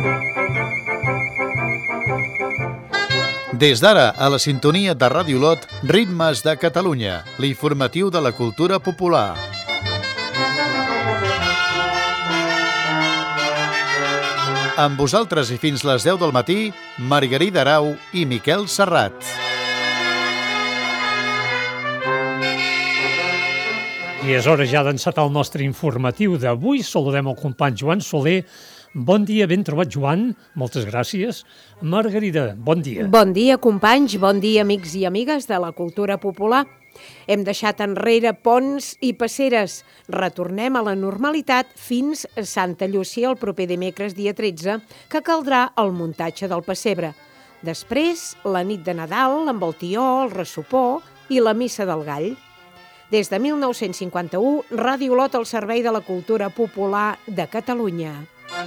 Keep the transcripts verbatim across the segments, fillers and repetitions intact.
Des d'ara, a la sintonia de Ràdio Lot, Ritmes de Catalunya, l'informatiu de la cultura popular. Amb vosaltres i fins les deu del matí, Margarida Arau i Miquel Serrat. I és hora ja d'encetar el nostre informatiu d'avui. Saludem el company Joan Soler. Bon dia, ben trobat, Joan. Moltes gràcies. Margarida, bon dia. Bon dia, companys. Bon dia, amics i amigues de la cultura popular. Hem deixat enrere ponts i passeres. Retornem a la normalitat fins a Santa Llúcia el proper dimecres, dia tretze, que caldrà el muntatge del pessebre. Després, la nit de Nadal, amb el tió, el ressopó i la missa del gall. Des de mil nou-cents cinquanta-u, Ràdio Lot al servei de la cultura popular de Catalunya.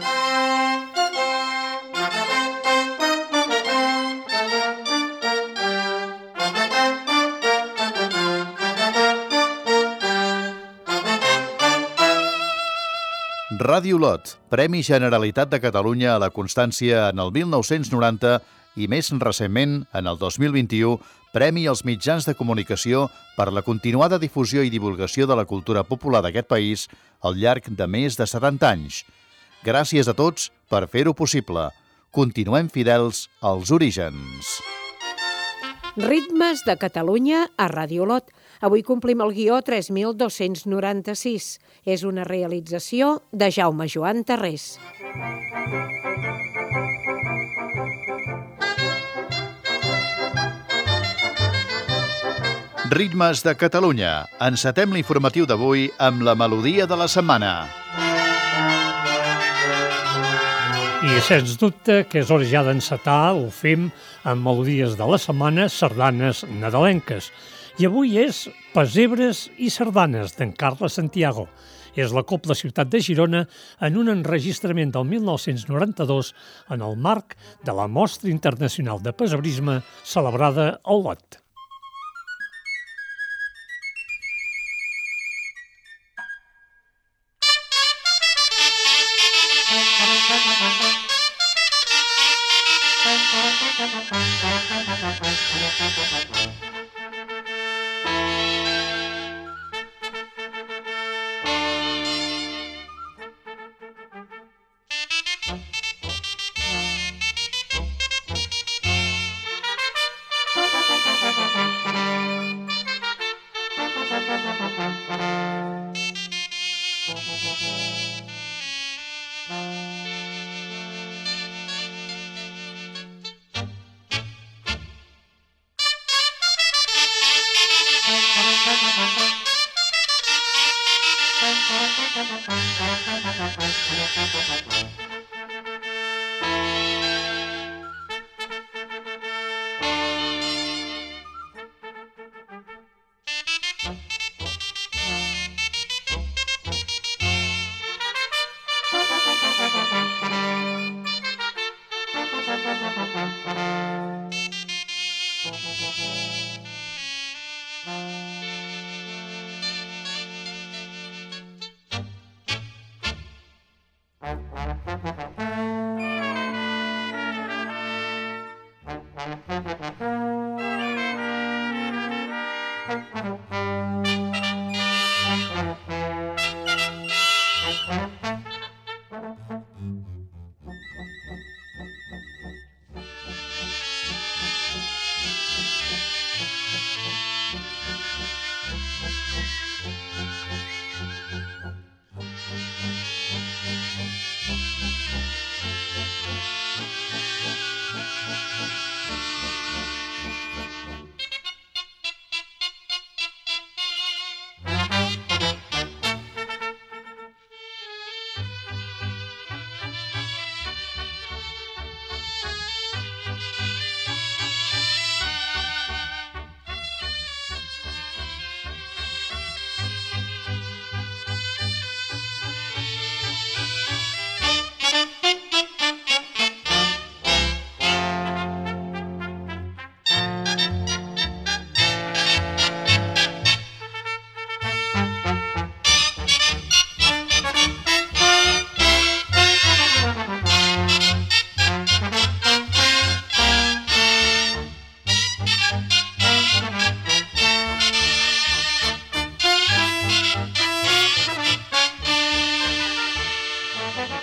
Ràdio Lot, Premi Generalitat de Catalunya a la Constància en el mil nou-cents noranta i més recentment, en el dos mil vint-i-u, Premi als mitjans de comunicació per la continuada difusió i divulgació de la cultura popular d'aquest país al llarg de més de setanta anys. Gràcies a tots per fer-ho possible. Continuem fidels als orígens. Ritmes de Catalunya a Ràdio Lot. Avui complim el guió tres mil dos-cents noranta-sis. És una realització de Jaume Joan Tarrés. Ritmes de Catalunya. Encetem l'informatiu d'avui amb la melodia de la setmana. I sens dubte que és hora ja d'encetar, ho fem amb melodies de la setmana, sardanes nadalenques. I avui és Pessebres i sardanes, d'en Carles Santiago. És la Cobla Ciutat de Girona en un enregistrament del mil nou-cents noranta-dos en el marc de la Mostra Internacional de Pessebrisme celebrada a Olot.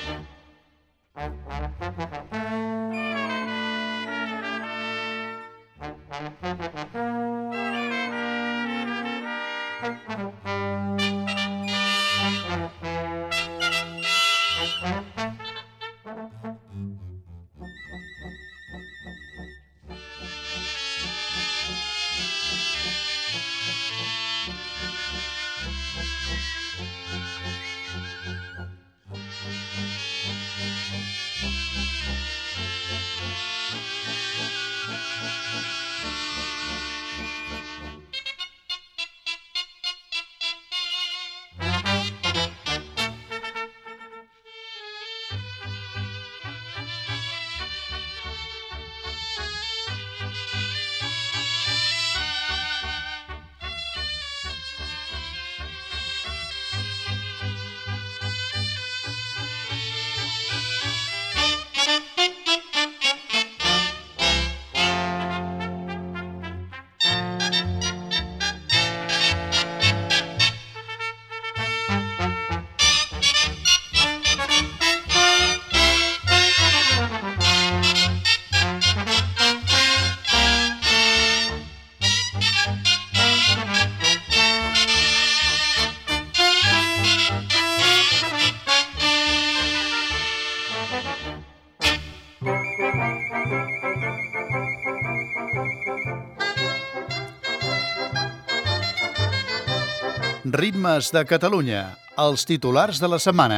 Ritmes de Catalunya, els titulars de la setmana.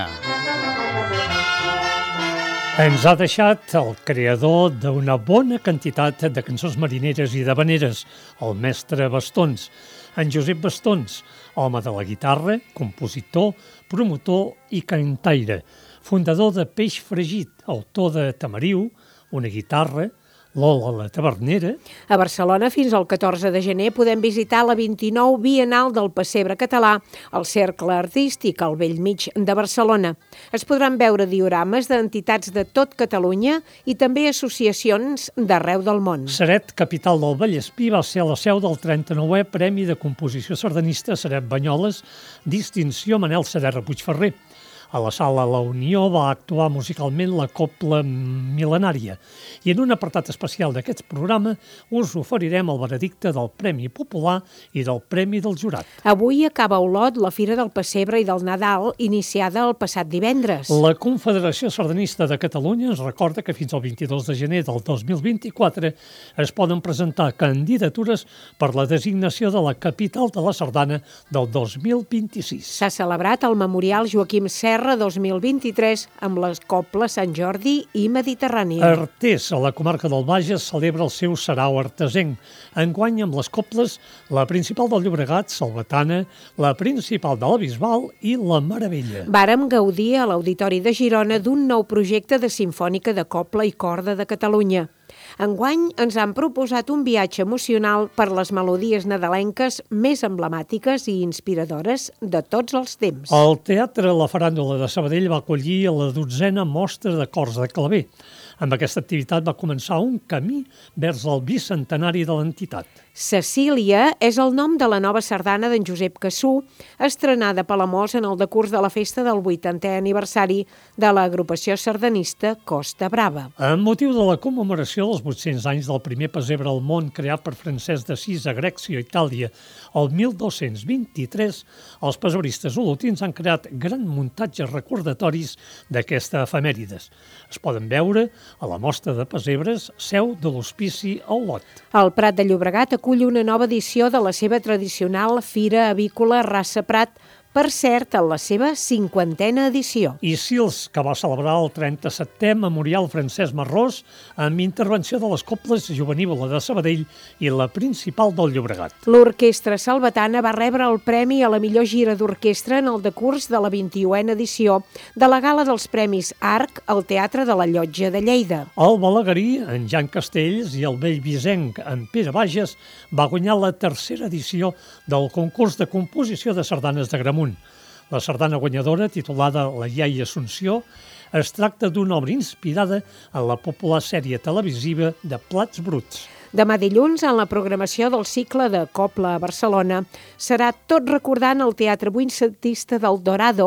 Ens ha deixat el creador d'una bona quantitat de cançons marineres i d'havaneres, el mestre Bastons, en Josep Bastons, home de la guitarra, compositor, promotor i cantaire, fundador de Peix Fregit, autor de Tamariu, una guitarra, Lola la Tavernera. A Barcelona, fins al catorze de gener, podem visitar la vint-i-nou Bienal del Pessebre Català, al Cercle Artístic, al bell mig de Barcelona. Es podran veure diorames d'entitats de tot Catalunya i també associacions d'arreu del món. Ceret, capital del Vallespí, va ser la seu del trenta-nouè Premi de Composició Sardanista Ceret Banyoles, distinció Manel Saderra Puigferrer. A la sala La Unió va actuar musicalment la Copla Mil·lenària i en un apartat especial d'aquest programa us oferirem el veredicte del Premi Popular i del Premi del Jurat. Avui acaba a Olot la Fira del Pessebre i del Nadal, iniciada el passat divendres. La Confederació Sardanista de Catalunya ens recorda que fins al vint-i-dos de gener del dos mil vint-i-quatre es poden presentar candidatures per la designació de la capital de la sardana del dos mil vint-i-sis. S'ha celebrat el Memorial Joaquim Serra dos mil vint-i-tres amb les Coples Sant Jordi i Mediterrània. Artés, a la comarca del Bages, celebra el seu sarau artesenc. Enguany amb les Coples, la principal del Llobregat, Salvatana, la principal de la Bisbal i la Meravella. Vàrem gaudir a l'Auditori de Girona d'un nou projecte de Simfònica de Copla i Corda de Catalunya. Enguany ens han proposat un viatge emocional per les melodies nadalenques més emblemàtiques i inspiradores de tots els temps. El Teatre La Faràndula de Sabadell va acollir la dotzena mostra de cors de claver. Amb aquesta activitat va començar un camí vers el bicentenari de l'entitat. Cecília és el nom de la nova sardana d'en Josep Cassú, estrenada a Palamós en el decurs de la festa del vuitantè aniversari de l'agrupació sardanista Costa Brava. Amb motiu de la commemoració dels vuit-cents anys del primer pessebre al món creat per Francesc d'Assís a Grècia, Itàlia, el mil dos-cents vint-i-tres, els pessebristes olotins han creat gran muntatges recordatoris d'aquesta efemèrides. Es poden veure a la mostra de pessebres Seu de l'Hospici a Olot. El Prat de Llobregat acull una nova edició de la seva tradicional Fira Avícola Rassa Prat, per cert, en la seva cinquantena edició. I Sils, que va celebrar el trenta-settè Memorial Francesc Marrós amb intervenció de les Coples Jovenívola de Sabadell i la principal del Llobregat. L'Orquestra Salvatana va rebre el premi a la millor gira d'orquestra en el decurs de la vint-i-unena edició de la Gala dels Premis Arc al Teatre de la Llotja de Lleida. El balaguerí, en Jan Castells, i el bellvisenc, en Pere Bages, va guanyar la tercera edició del concurs de composició de sardanes de Gramunt. La sardana guanyadora, titulada La iaia Assumpció, es tracta d'una obra inspirada en la popular sèrie televisiva de Plats Bruts. Demà dilluns, en la programació del cicle de Copla a Barcelona, serà tot recordant el Teatre Vuitcentista del Dorado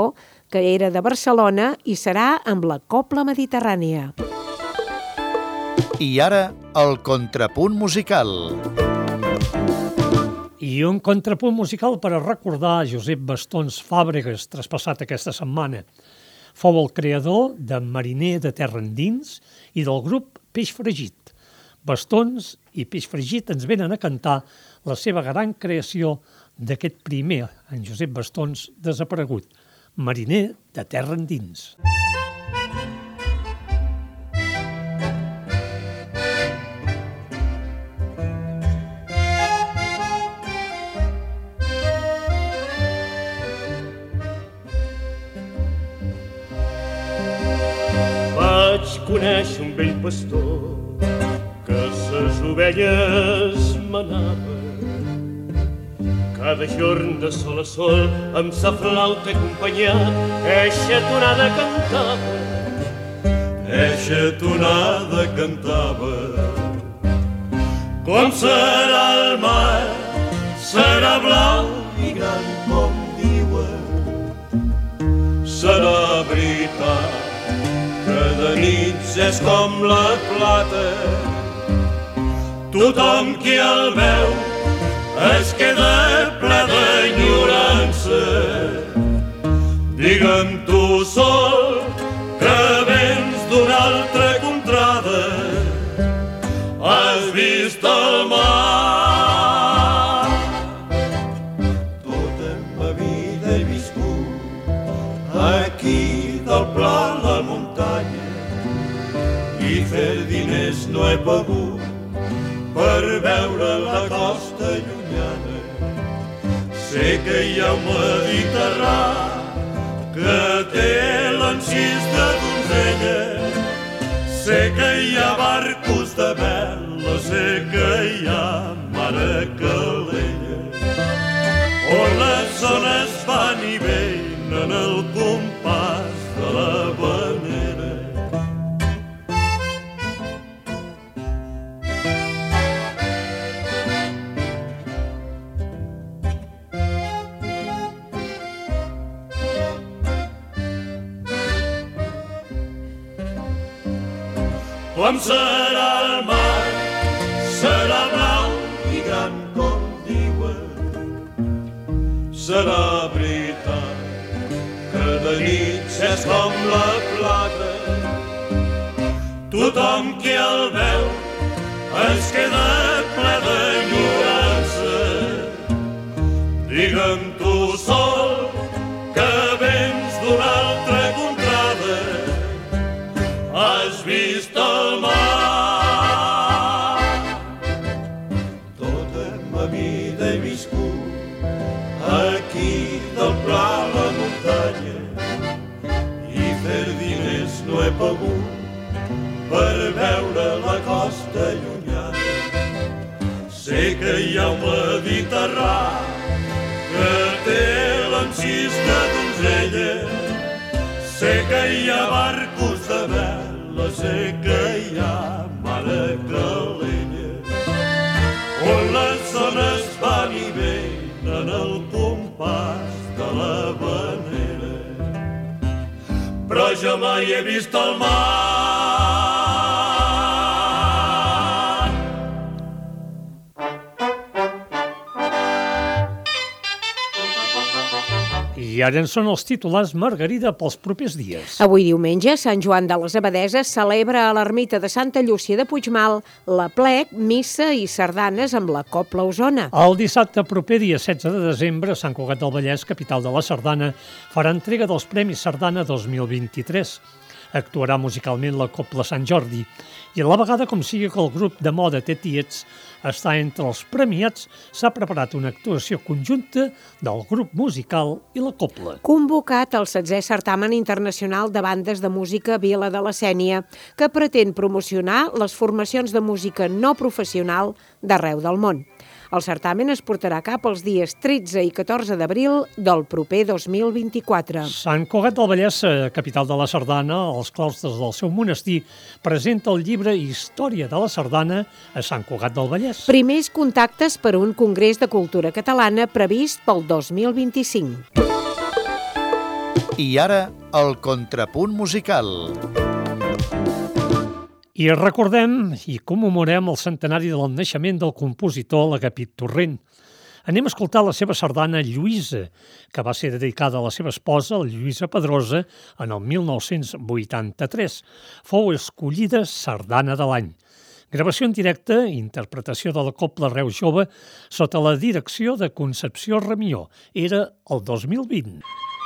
que era de Barcelona i serà amb la Cobla Mediterrània. I ara, el contrapunt musical. I un contrapunt musical per a recordar Josep Bastons Fàbregas, traspassat aquesta setmana. Fou el creador de Mariner de Terra Endins i del grup Peix Fregit. Bastons i Peix Fregit ens venen a cantar la seva gran creació d'aquest primer, en Josep Bastons, desaparegut, Mariner de Terra Endins. Vaig conèixer un vell pastor que ses ovelles manava. Cada jorn de sol a sol amb sa flauta acompanyat eixa tonada cantava. Eixa tonada cantava. Com serà el mar, serà blau i gran com diuen. Serà veritat que de nits és com la plata. Tothom qui el veu es queda ple d'enyorança. Digue'm tu sol que vens d'una altra contrada. Has vist el mar. Tota ma vida he viscut aquí del pla a la muntanya i fer diners no he begut per veure la costa llunyana. Sé que hi ha un Mediterrà que té l'encís de donzella. Sé que hi ha barcos de vela, sé que hi ha mare calella, on les ones van i venen el compàs de la venera. Com serà el mar, serà blau i gran com diuen. Serà veritat que de nits és com la plata. Tothom qui el veu es queda ple d'enyorança. Digue'm tu sol que vens d'una altra contrada. Has vist el mar. Tota ma vida he viscut aquí del pla a la muntanya i fer diners no he pogut per veure la costa llunyana. Sé que hi ha un Mediterrà que té l'encís de donzella. Sé que hi ha barcos de vela, sé que hi ha mare calella, on les ones van i venen el compàs de la venera. Però jo mai he vist el mar. I ara en són els titulars, Margarida, pels propers dies. Avui diumenge, Sant Joan de les Abadeses celebra a l'ermita de Santa Llúcia de Puigmal l'aplec, missa i sardanes amb la Cobla Osona. El dissabte proper, dia setze de desembre, Sant Cugat del Vallès, capital de la Sardana, farà entrega dels Premis Sardana dos mil vint-i-tres. Actuarà musicalment la Cobla Sant Jordi i a la vegada, com sigui que el grup de moda Té Tiets està entre els premiats, s'ha preparat una actuació conjunta del grup musical i la Cobla. Convocat al setzè certamen internacional de bandes de música Vila de la Sénia, que pretén promocionar les formacions de música no professional d'arreu del món. El certamen es portarà a cap els dies tretze i catorze d'abril del proper dos mil vint-i-quatre. Sant Cugat del Vallès, capital de la Sardana, als claustres del seu monestir, presenta el llibre Història de la Sardana a Sant Cugat del Vallès. Primers contactes per a un congrés de cultura catalana previst pel dos mil vint-i-cinc. I ara, el contrapunt musical. I recordem i commemorem el centenari del naixement del compositor Agapit Torrent. Anem a escoltar la seva sardana Lluïsa, que va ser dedicada a la seva esposa, la Lluïsa Pedrosa, en el mil nou-cents vuitanta-tres. Fou escollida sardana de l'any. Gravació en directe i interpretació de la Cobla Reus Jove sota la direcció de Concepció Ramió. Era el dos mil vint.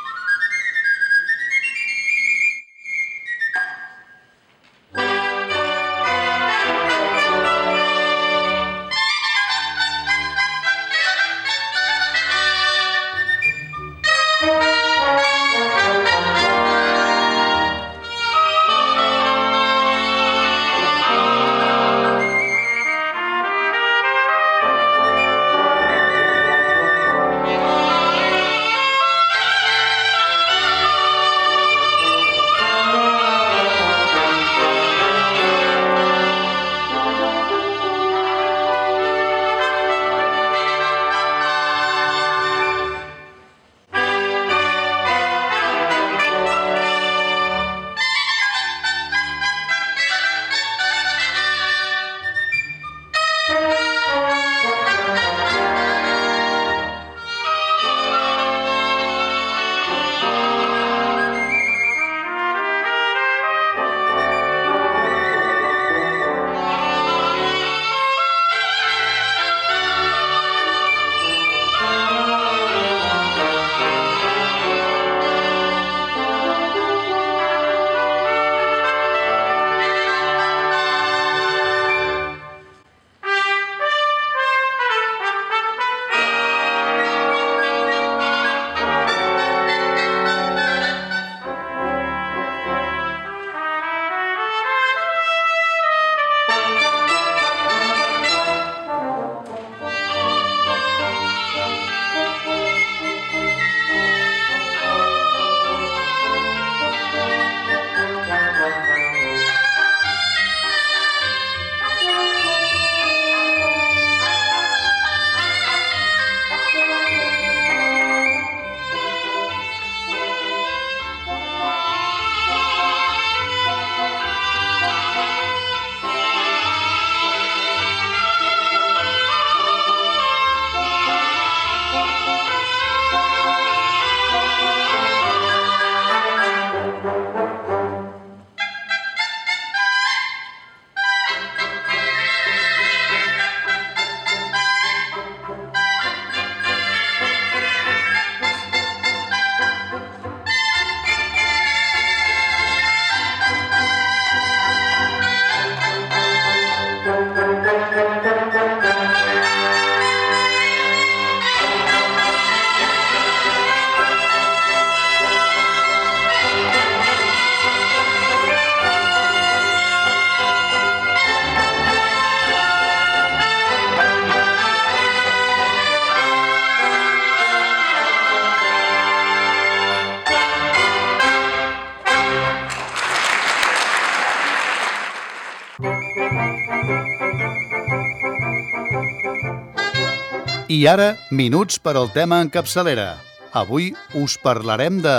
I ara, minuts per al tema en capçalera. Avui us parlarem de...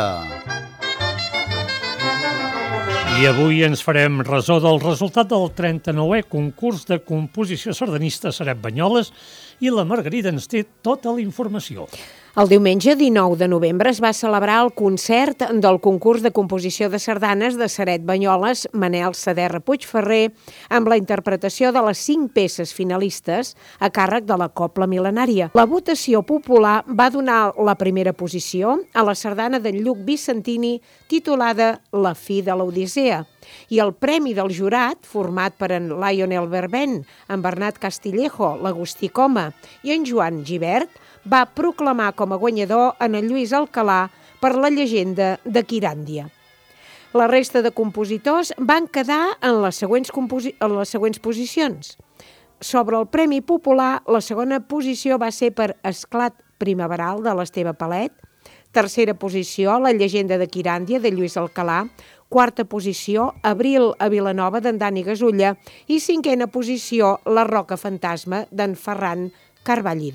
I avui ens farem ressò del resultat del trenta-nouè concurs de composició sardanista Seret Banyoles i la Margarida ens té tota la informació. El diumenge dinou de novembre es va celebrar el concert del concurs de composició de sardanes de Seret Banyoles Manel Saderra Puigferrer amb la interpretació de les cinc peces finalistes a càrrec de la Cobla Mil·lenària. La votació popular va donar la primera posició a la sardana d'en Lluc Vicentini titulada La fi de l'Odissea i el premi del jurat, format per en Lionel Berben, en Bernat Castillejo, l'Agustí Coma i en Joan Gibert, va proclamar com a guanyador en el Lluís Alcalà per la llegenda de Quiràndia. La resta de compositors van quedar en les següents, composi- en les següents posicions. Sobre el Premi Popular, la segona posició va ser per Esclat Primaveral de l'Esteve Palet, tercera posició, La llegenda de Quiràndia de Lluís Alcalà, quarta posició, Abril a Vilanova d'en Dani Gasulla i cinquena posició, La roca fantasma d'en Ferran Carballido.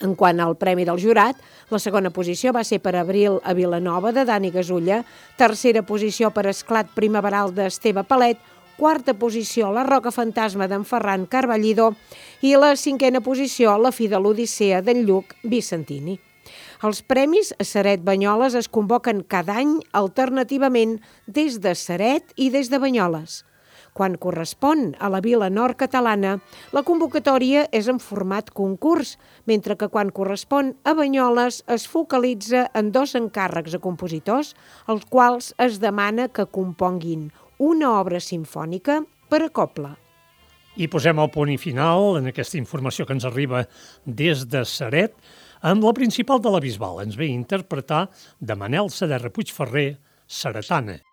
En quant al Premi del Jurat, la segona posició va ser per Abril a Vilanova de Dani Gasulla, tercera posició per Esclat Primaveral d'Esteve Palet, quarta posició La Roca Fantasma d'en Ferran Carballido i la cinquena posició La fi de l'Odissea d'en Lluc Vicentini. Els premis Ceret Banyoles es convoquen cada any alternativament des de Ceret i des de Banyoles. Quan correspon a la vila nord catalana, la convocatòria és en format concurs, mentre que quan correspon a Banyoles es focalitza en dos encàrrecs a compositors, als quals es demana que componguin una obra simfònica per a cobla. I posem el punt i final en aquesta informació que ens arriba des de Ceret, amb la principal de la Bisbal. Ens ve a interpretar de Manel Saderra Puigferrer, Ceretana.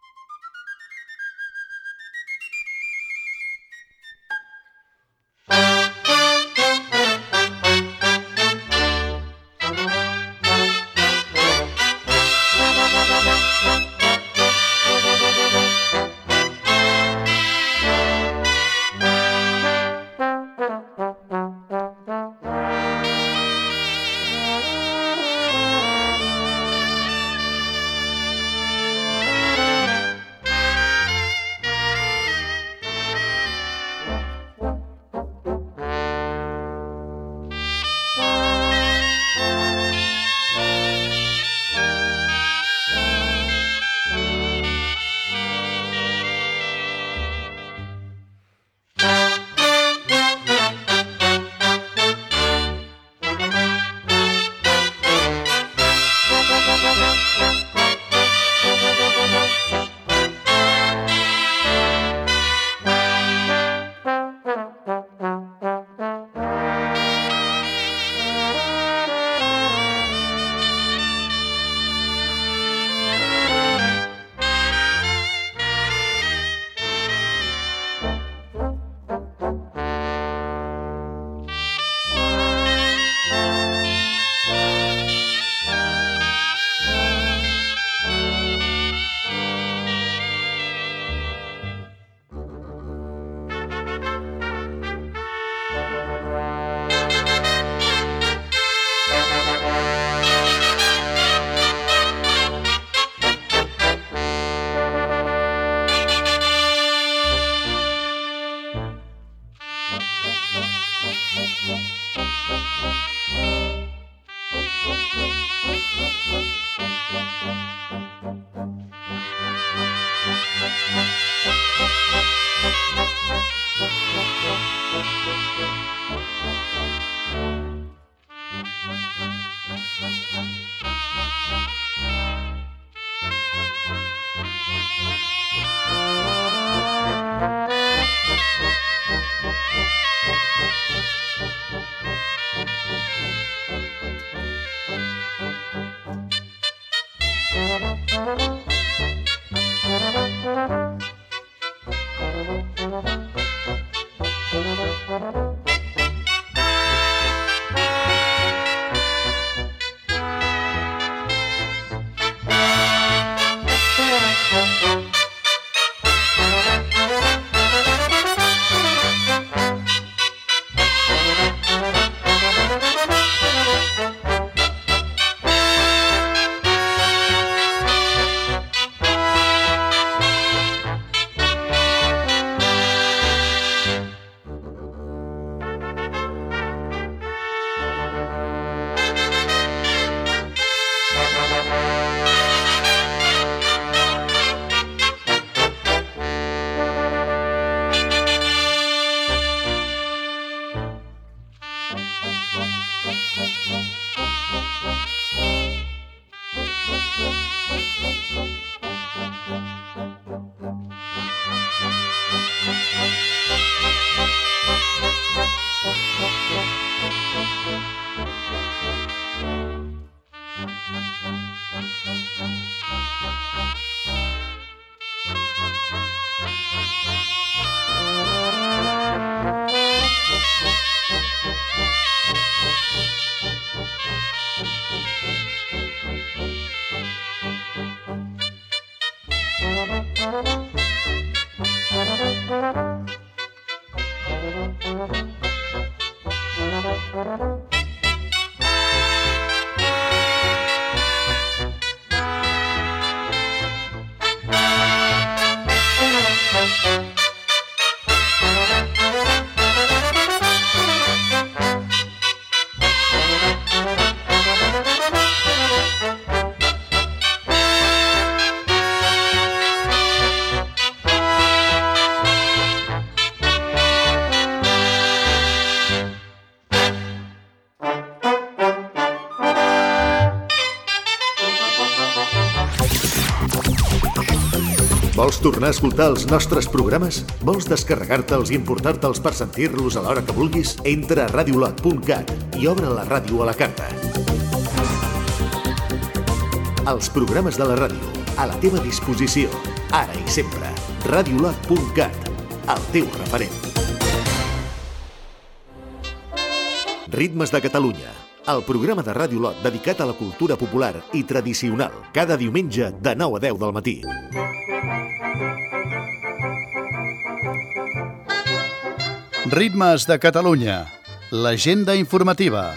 Vols tornar a escoltar els nostres programes? Vols descarregar-te'ls i importar-te'ls per sentir-los a l'hora que vulguis? Entra a radiolot punt cat i obre la ràdio a la carta. Els programes de la ràdio, a la teva disposició, ara i sempre. radiolot punt cat, el teu referent. Ritmes de Catalunya, el programa de Ràdio Lot dedicat a la cultura popular i tradicional, cada diumenge de nou a deu del matí. Ritmes de Catalunya, l'agenda informativa.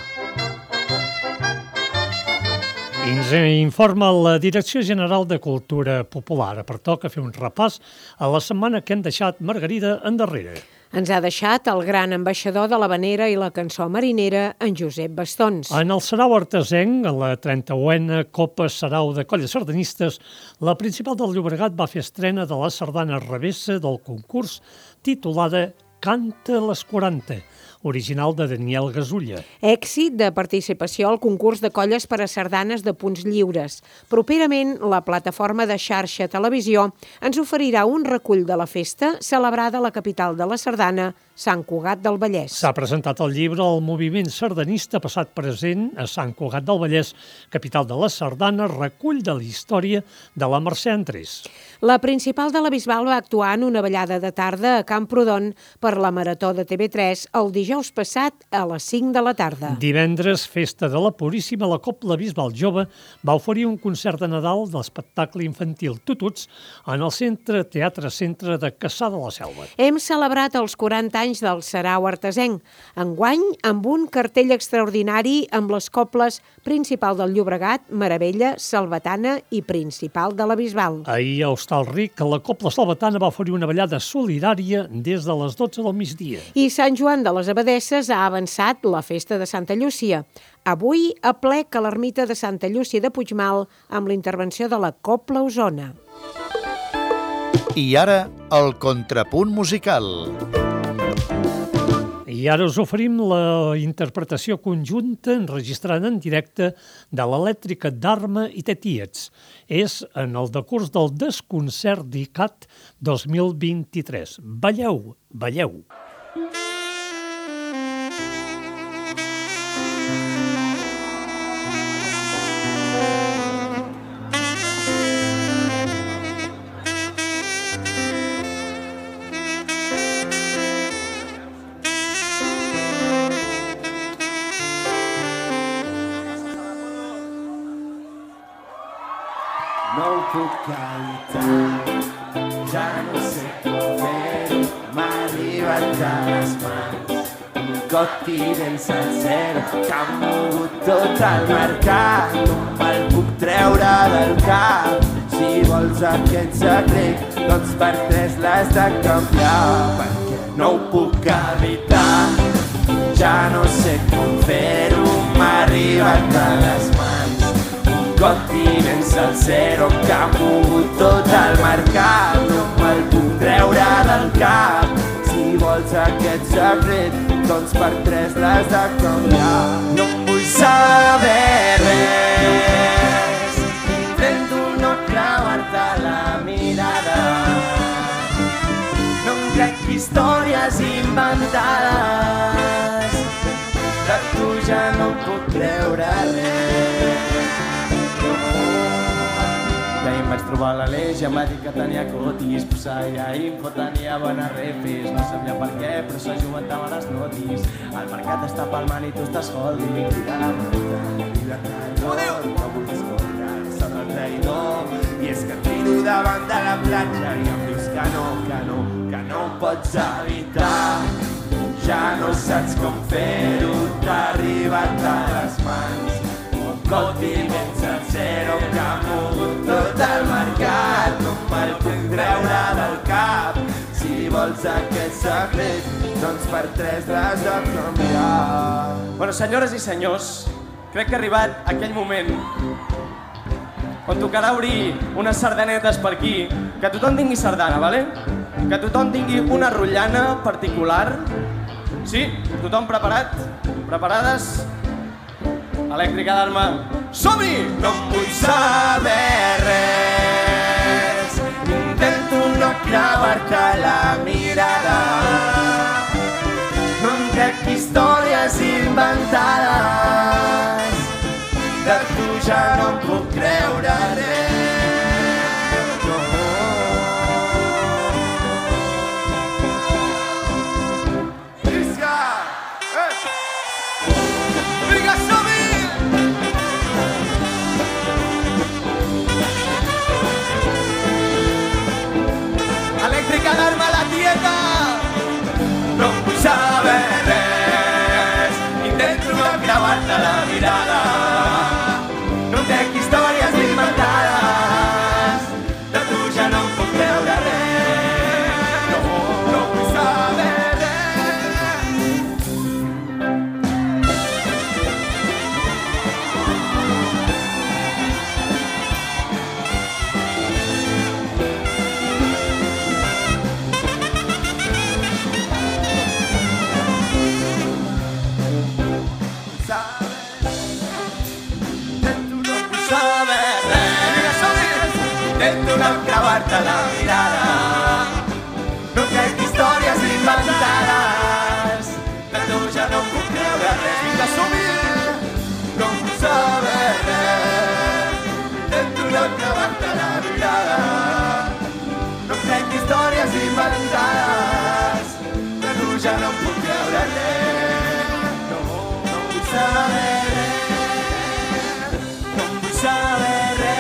Ens informa la Direcció General de Cultura Popular. Pertoca fer un repàs a la setmana que hem deixat Margarida endarrere. Ens ha deixat el gran ambaixador de l'havanera i la cançó marinera, en Josep Bastons. En el Sarau artesenc, a la trenta-unena Copa Sarau de Colles Sardanistes, la principal del Llobregat va fer estrena de la sardana revessa del concurs titulada Canta les quaranta, original de Daniel Gasulla. Èxit de participació al concurs de colles per a sardanes de punts lliures. Properament, la plataforma de xarxa televisió ens oferirà un recull de la festa celebrada a la capital de la sardana, Sant Cugat del Vallès. S'ha presentat el llibre El moviment sardanista passat present a Sant Cugat del Vallès, capital de la sardana, recull de la història de la Mercè Andrés. La principal de la Bisbal va actuar en una ballada de tarda a Camprodon per la Marató de T V tres el dijous passat a les cinc de la tarda. Divendres, festa de la Puríssima, la Cobla Bisbal Jove va oferir un concert de Nadal d'espectacle infantil Tututs en el Centre Teatre Centre de Cassà de la Selva. Hem celebrat els quaranta anys del Sarau artesenc, enguany amb un cartell extraordinari amb les cobles Principal del Llobregat, Meravella, Salvatana i Principal de la Bisbal. Ahir a Hostalric, la Cobla Salvatana va oferir una ballada solidària des de les dotze del migdia. I Sant Joan de les Abadesses ha avançat la festa de Santa Llúcia. Avui aplec a l'ermita de Santa Llúcia de Puigmal amb la intervenció de la Cobla Osona. I ara, el contrapunt musical. I ara us oferim la interpretació conjunta enregistrada en directe de l'elèctrica d'Arma i Tetiets. És en el decurs del Desconcert d'I C A T dos mil vint-i-tres. Balleu, balleu. No puc cantar, ja no sé com fer-ho, m'ha arribat a les mans un got i ben sencer que ha mogut tot el mercat. No me'l puc treure del cap, si vols aquest secret, doncs per tres l'has de canviar, perquè no ho puc evitar, ja no sé com fer-ho, m'ha arribat a les mans got i ben salsero que ha mogut tot el mercat. No me'l puc treure del cap, si vols aquest secret, doncs per tres l'has de canviar. No em vull saber res, intento no creuar-te la mirada, no em crec històries inventades, de tu ja no puc creure res. Vaig trobar l'Aleix i em va dir que tenia cotis, posseïa info, tenia bones refes, no sabia per què, però s'ajuventava les notis. El mercat està palmant i tu estàs holding, crida la bruta, crida calor, no vull escoltar, sóc el traïdor, i és que et crido davant de la platja i em dius que no, que no, que no ho pots evitar. Ja no saps com fer-ho, t'ha arribat a les mans got i ben sencero que ha mogut tot el mercat. No me'l puc treure del cap, si vols aquest secret, doncs per tres l'has de canviar. Bueno, senyores i senyors, crec que ha arribat aquell moment on tocarà obrir unes sardanetes per aquí, que tothom tingui sardana, vale? Que tothom tingui una rotllana particular. Sí? Tothom preparat? Preparades? Elèctrica d'Arma, som-hi! No em vull saber res, intento clavar-te la mirada. No em crec històries inventades, de tu ja no em puc creure res. No. Visca! Eh! Vinga, som-hi! Elèctrica d'arma la tieta. No vull saber res, intento no clavar-te la mirada. No crec històries inventades, de tu ja no em puc creure res. No, no vull saber intento no clavar-te la mirada. No crec històries inventades, de tu ja no em puc creure res. Vinga, som-hi! No vull saber res, intento no clavar-te la mirada. No crec històries inventades, de tu ja no em puc creure res. No, no vull saber res, no vull saber res.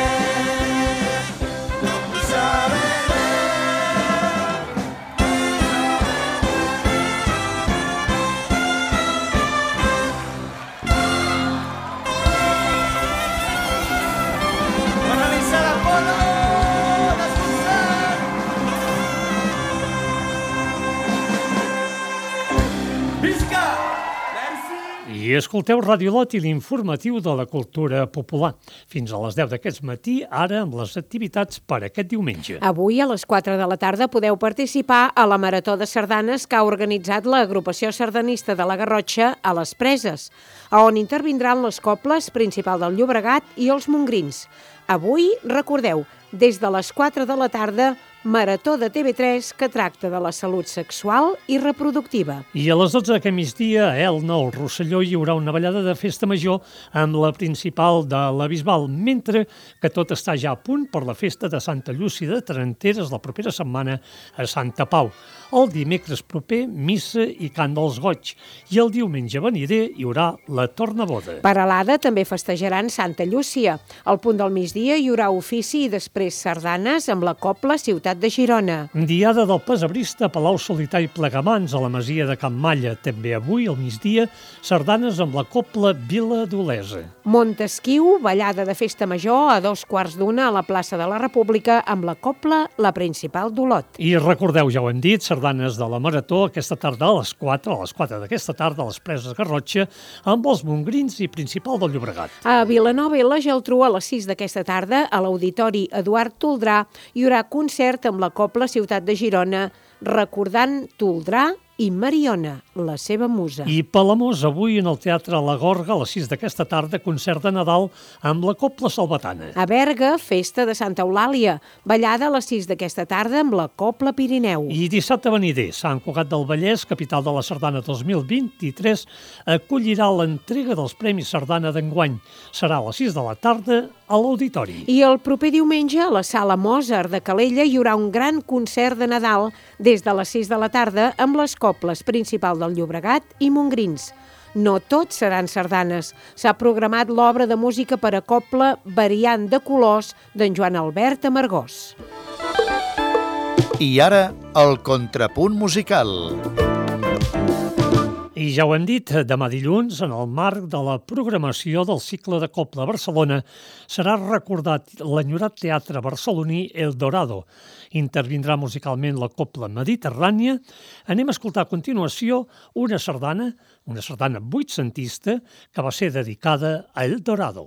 I escolteu Radio Lot i l'informatiu de la cultura popular. Fins a les deu d'aquest matí, ara amb les activitats per aquest diumenge. Avui a les quatre de la tarda podeu participar a la Marató de Sardanes que ha organitzat l'agrupació sardanista de la Garrotxa a les Preses, on intervindran les cobles Principal del Llobregat i els Montgrins. Avui, recordeu, des de les quatre de la tarda, Marató de T V tres que tracta de la salut sexual i reproductiva. I a les dotze d'aquest migdia, a Elna, al Rosselló, hi haurà una ballada de festa major amb la Principal de la Bisbal, mentre que tot està ja a punt per la festa de Santa Llúcia de Taranteres la propera setmana a Santa Pau. El dimecres proper, missa i cant dels goig. I el diumenge venider hi haurà la tornaboda. Peralada també festejaran Santa Llúcia. Al punt del migdia hi haurà ofici i després sardanes amb la Cobla Ciutat de Girona. Diada del Pesebrista, Palau Solità i Plegamans a la Masia de Can Malla. També avui, al migdia, sardanes amb la Cobla Vila d'Olesa. Montesquiu, ballada de festa major a dos quarts d'una a la plaça de la República amb la Cobla La Principal d'Olot. I recordeu, ja ho hem dit, sardanes de la Marató aquesta tarda a les quatre, a les quatre d'aquesta tarda a les Preses Garrotxa amb els Montgrins i Principal del Llobregat. A Vilanova i la Geltrú a les sis d'aquesta tarda a l'Auditori Eduard Toldrà hi haurà concert amb la Cobla Ciutat de Girona recordant Toldrà i Mariona, la seva musa. I Palamós, avui en el Teatre La Gorga, a les sis d'aquesta tarda, concert de Nadal amb la Cobla Salvatana. A Berga, festa de Santa Eulàlia, ballada a les sis d'aquesta tarda amb la Cobla Pirineu. I dissabte venider, Sant Cugat del Vallès, capital de la Sardana dos mil vint-i-tres, acollirà l'entrega dels Premis Sardana d'enguany. Serà a les sis de la tarda a l'Auditori. I el proper diumenge, a la Sala Mozart de Calella, hi haurà un gran concert de Nadal des de les sis de la tarda amb les Cobles Principal del Llobregat i Montgrins. No tots seran sardanes. S'ha programat l'obra de música per a cobla Variant de colors d'en Joan Albert Amargós. I ara, el contrapunt musical. I ja ho hem dit, demà dilluns, en el marc de la programació del cicle de Cobla a Barcelona, serà recordat l'enyorat teatre barceloní El Dorado. Intervindrà musicalment la Cobla Mediterrània. Anem a escoltar a continuació una sardana, una sardana vuitcentista, que va ser dedicada a El Dorado.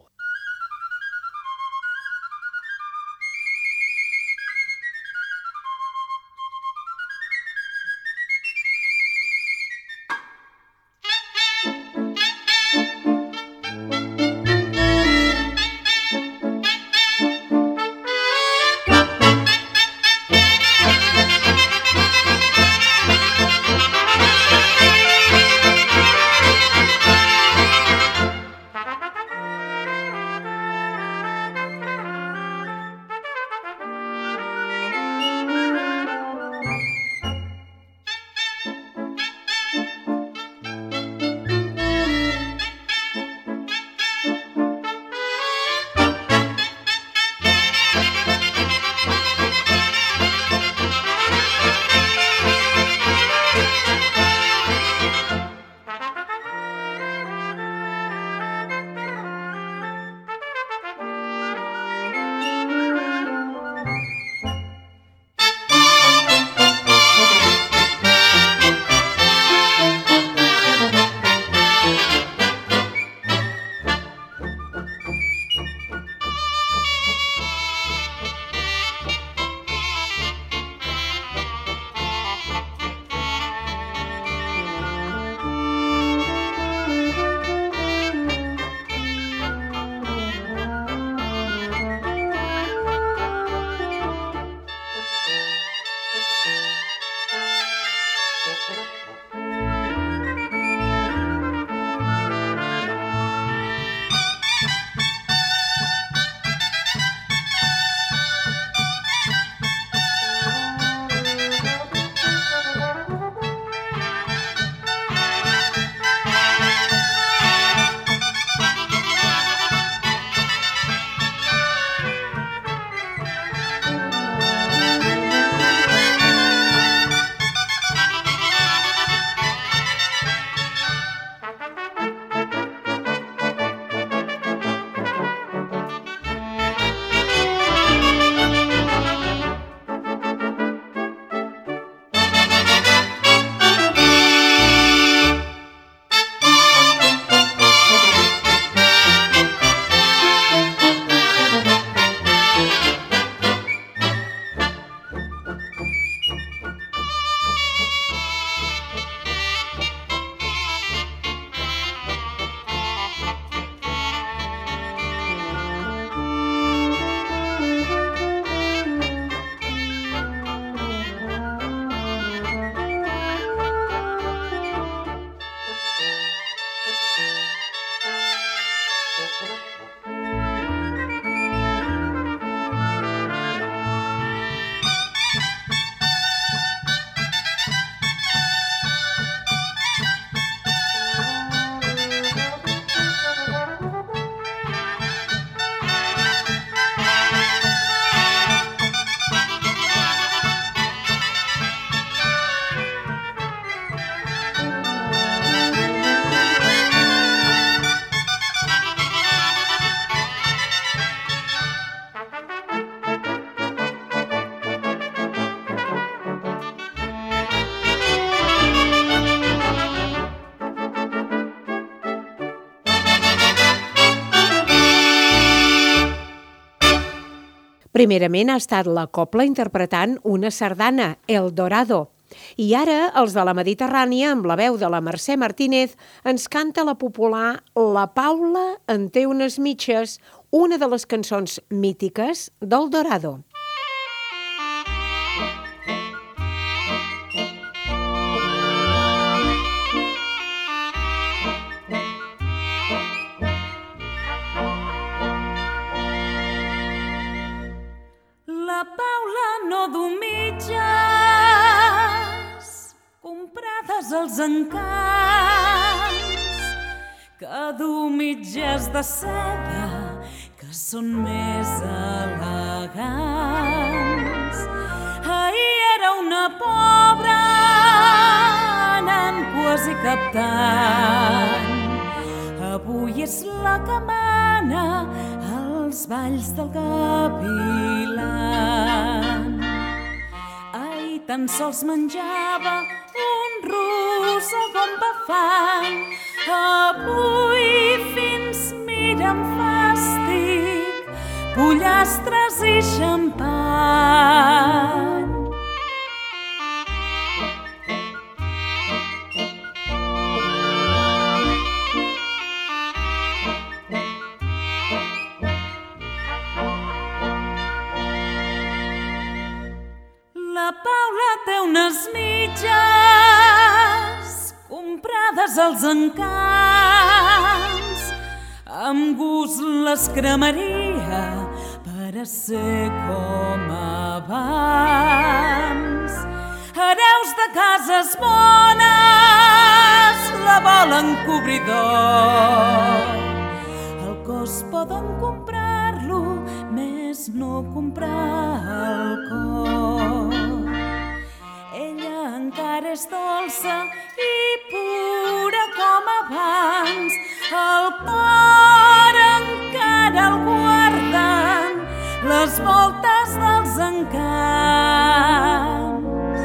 Primerament ha estat la cobla interpretant una sardana, El Dorado. I ara els de la Mediterrània, amb la veu de la Mercè Martínez, ens canta la popular La Paula en té unes mitges, una de les cançons mítiques del Dorado. La Paula no du mitges comprades als encants, que du mitges de seda que són més elegants. Ahir era una pobra anant quasi captant, avui és la que mana als balls del Gavilan. Ahir tan sols menjava un rossegó amb bafant, avui fins mira amb fàstic pollastres i xampany. La Paula té unes mitges comprades als encants, amb gust les cremaria per a ser com abans. Hereus de cases bones la volen cobrir d'or, el cos poden comprar-lo, més no comprar el cor. Ella encara és dolça i pura com abans, el cor encara el guarden les voltes dels encants.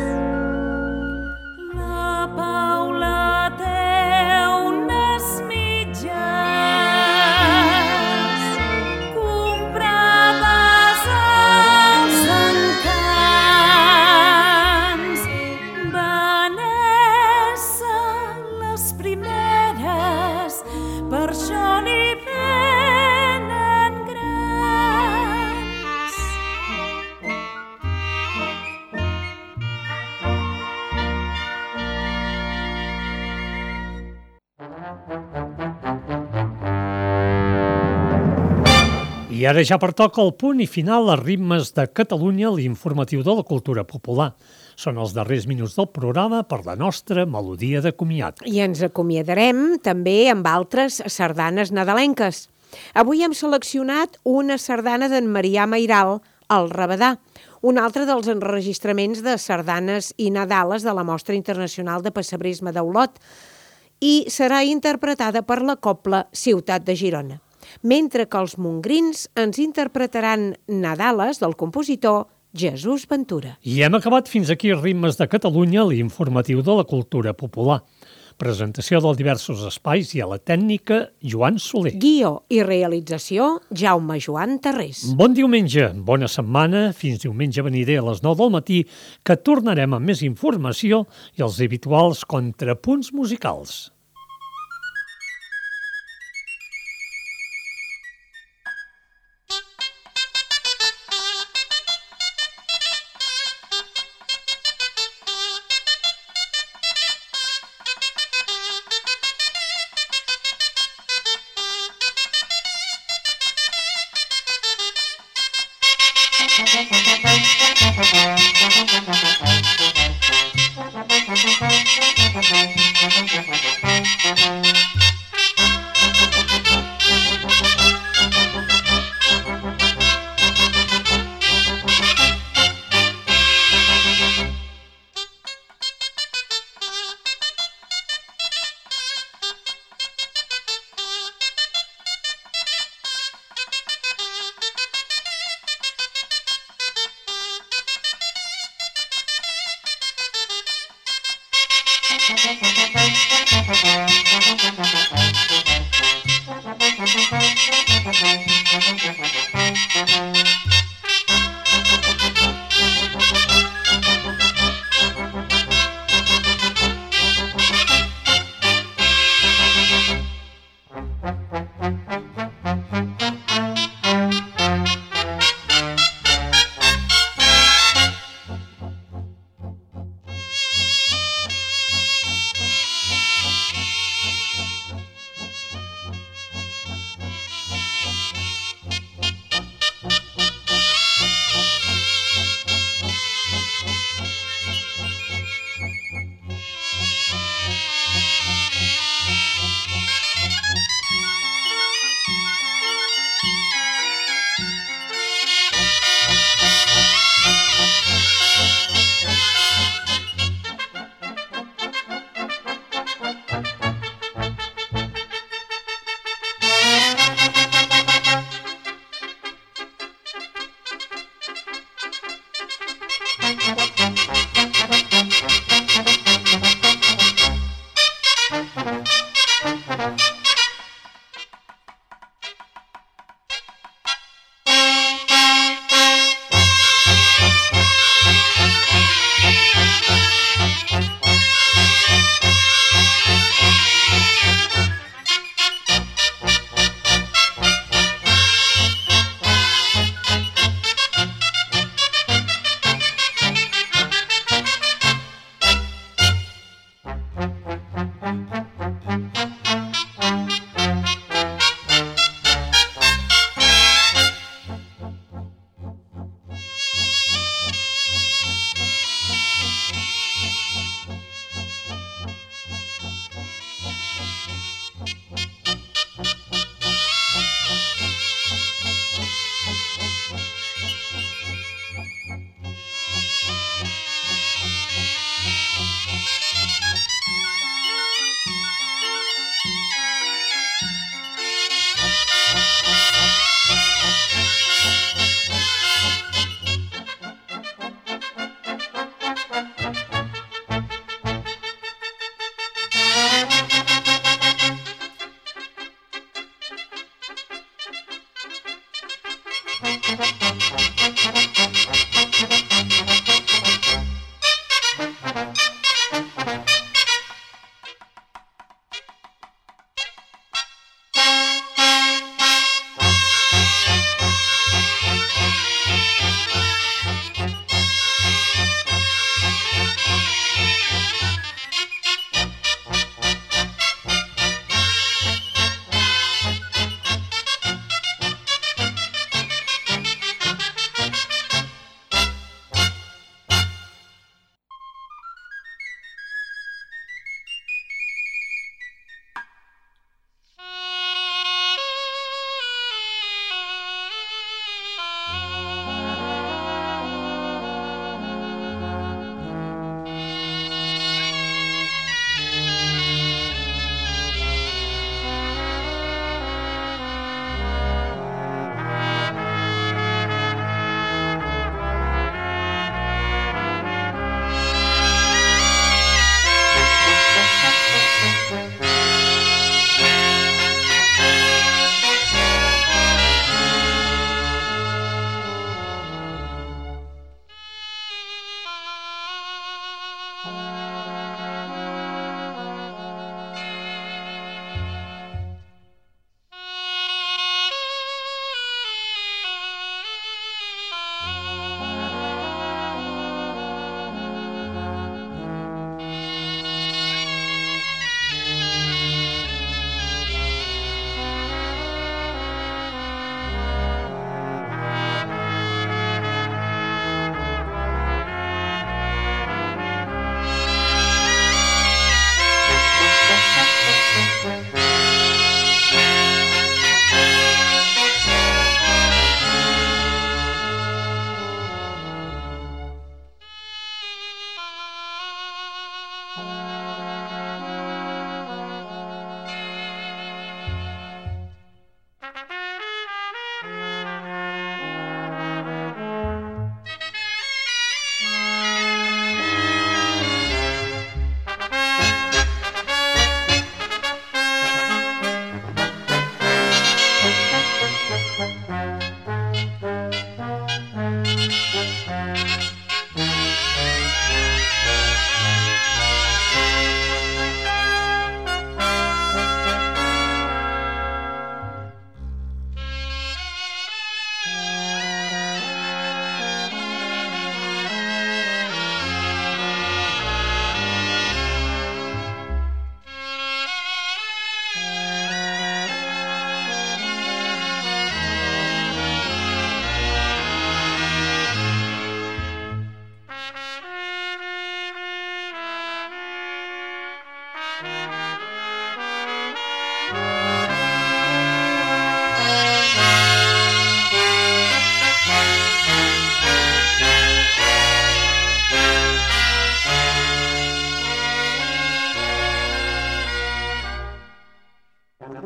La Paula té unes mitges comprades als encants. Van ésser les primeres, per això n'hi venen grans. I ara ja pertoca el punt i final a Ritmes de Catalunya, l'informatiu de la cultura popular. Són els darrers minuts del programa per la nostra melodia de comiat. I ens acomiadarem també amb altres sardanes nadalenques. Avui hem seleccionat una sardana d'en Marià Mairal, el Rabadà, un altre dels enregistraments de sardanes i nadales de la Mostra Internacional de Pessebrisme d'Olot, i serà interpretada per la Cobla Ciutat de Girona, mentre que els mongrins ens interpretaran nadales del compositor Jesús Ventura. I hem acabat fins aquí Ritmes de Catalunya, l'informatiu de la cultura popular. Presentació dels diversos espais i a la tècnica Joan Soler. Guió i realització Jaume Joan Tarrés. Bon diumenge, bona setmana, fins diumenge venider a les nou del matí, que tornarem amb més informació i els habituals contrapunts musicals.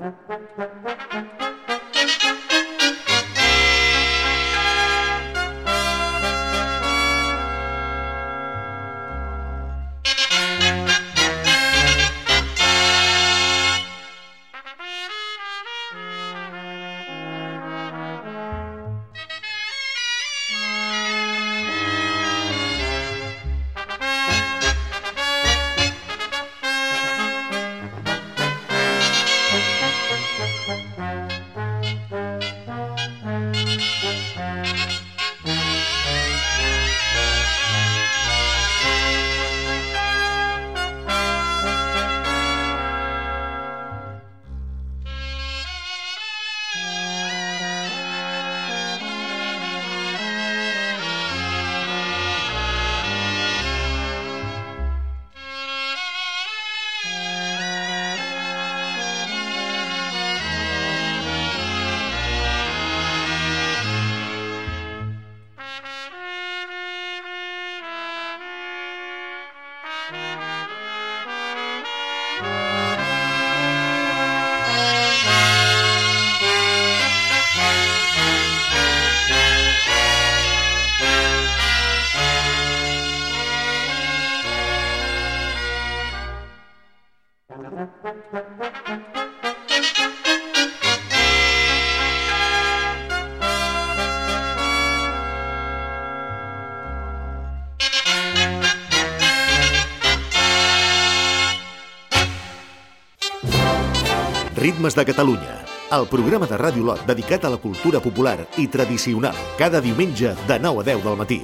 Ritmes de Catalunya, el programa de Ràdio Lot dedicat a la cultura popular i tradicional, cada diumenge de nou a deu del matí.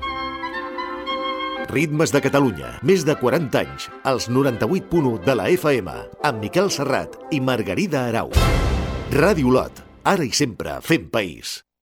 Ritmes de Catalunya, més de quaranta anys, als noranta-vuit punt u de la F M, amb Miquel Serrat i Margarida Arau. Ràdio Lot, ara i sempre fent país.